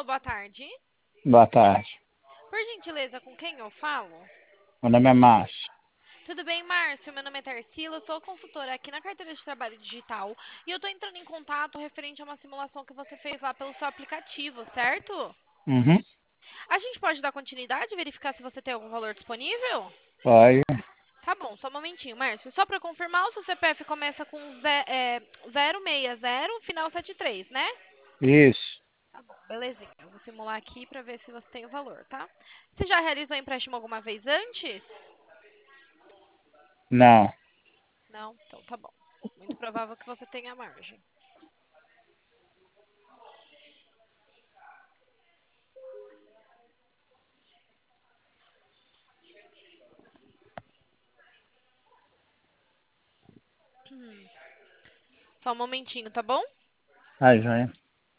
Alô, boa tarde. Boa tarde. Por gentileza, com quem eu falo? Meu nome é Márcio. Tudo bem, Márcio? Meu nome é Tarsila, eu sou consultora aqui na carteira de trabalho digital e eu tô entrando em contato referente a uma simulação que você fez lá pelo seu aplicativo, certo? Uhum. A gente pode dar continuidade e verificar se você tem algum valor disponível? Pode. Tá bom, só um momentinho, Márcio. Só para confirmar, o seu CPF começa com 060, final 73, né? Isso. Tá bom, belezinha. Eu vou simular aqui para ver se você tem o valor, tá? Você já realizou empréstimo alguma vez antes? Não. Não? Então tá bom. Muito provável que você tenha margem. Só um momentinho, tá bom? Tá, joia.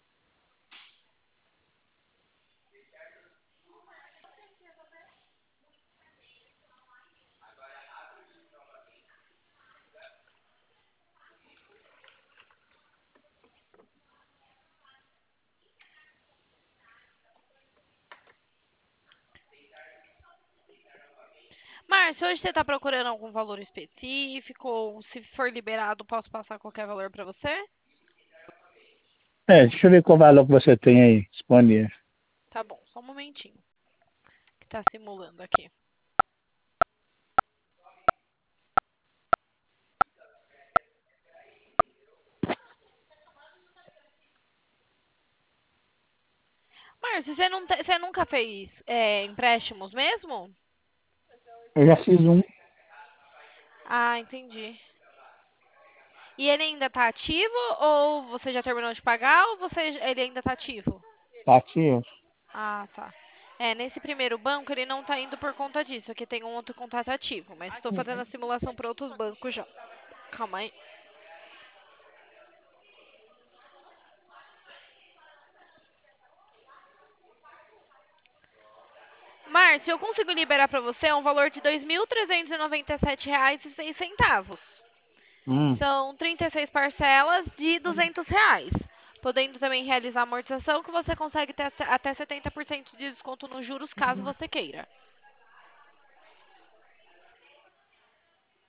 Márcio, hoje você está procurando algum valor específico? Ou se for liberado, posso passar qualquer valor para você? Deixa eu ver qual valor que você tem aí disponível. Tá bom, só um momentinho. Que tá simulando aqui. Márcio, você nunca fez empréstimos mesmo? Eu já fiz um. Ah, entendi. E ele ainda tá ativo ou você já terminou de pagar ou ele ainda tá ativo? Tá ativo. Ah, tá. Nesse primeiro banco ele não tá indo por conta disso, aqui tem um outro contato ativo, mas estou fazendo a simulação para outros bancos já. Calma aí. Márcio, eu consigo liberar para você um valor de R$ 2.397,06. Hum. São 36 parcelas de R$ 200, podendo também realizar amortização que você consegue ter até 70% de desconto nos juros caso você queira.